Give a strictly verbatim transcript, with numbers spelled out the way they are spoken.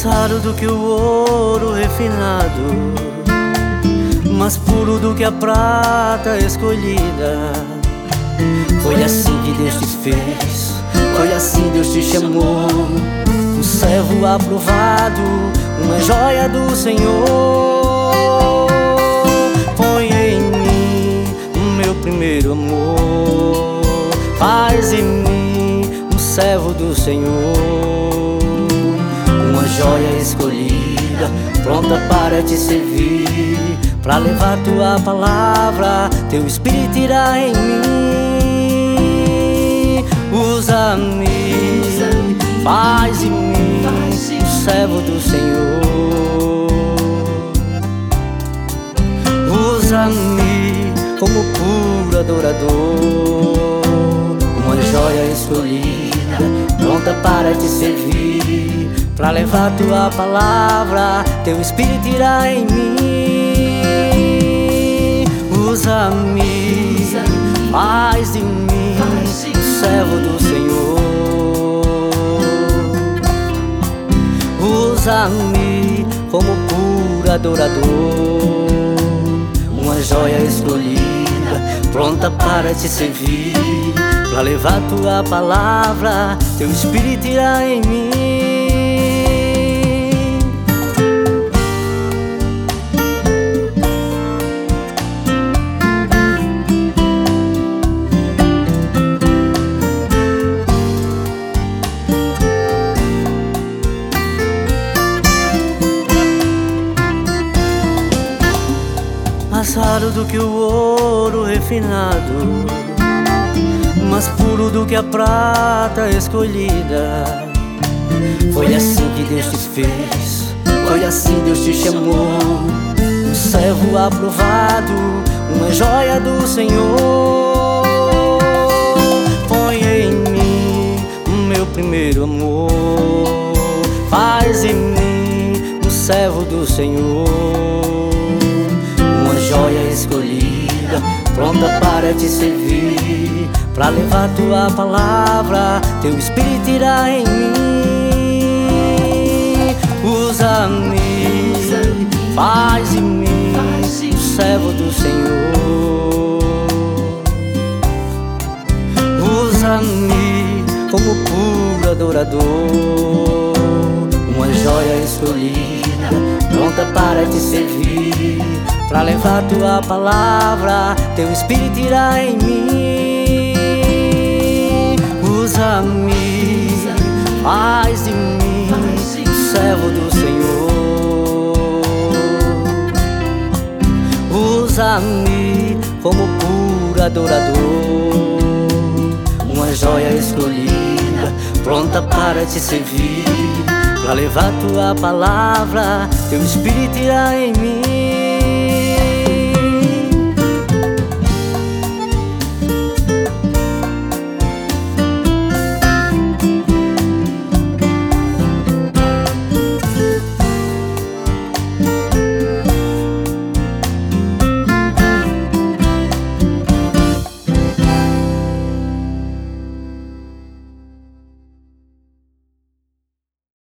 mais raro do que o ouro refinado, mais puro do que a prata escolhida. Foi assim que Deus te fez, foi assim Deus te chamou, um servo aprovado, uma joia do Senhor. Põe em mim o meu primeiro amor, faz em mim um servo do Senhor, uma joia escolhida, pronta para te servir, pra levar tua palavra, teu Espírito irá em mim. Usa-me, faz em mim um servo do Senhor. Usa-me como puro adorador, uma joia escolhida, pronta para te servir, pra levar tua palavra, teu Espírito irá em mim. Usa-me, faz de mim um servo do Senhor. Usa-me como puro adorador, uma joia escolhida, pronta para te servir, pra levar tua palavra, teu Espírito irá em mim. Mais raro do que o ouro refinado, mais puro do que a prata escolhida. Foi assim que Deus te fez, foi assim Deus te chamou, um servo aprovado, uma joia do Senhor. Põe em mim o meu primeiro amor, faz em mim um servo do Senhor, joia escolhida, pronta para te servir, pra levar tua palavra, teu Espírito irá em mim. Usa-me, faz em mim um servo do Senhor. Usa-me como puro adorador, uma joia escolhida, pronta para te servir, pra levar tua palavra, teu Espírito irá em mim. Usa-me, faz de mim um servo do Senhor. Usa-me como puro adorador, uma joia escolhida, pronta para te servir, pra levar tua palavra, teu Espírito irá em mim.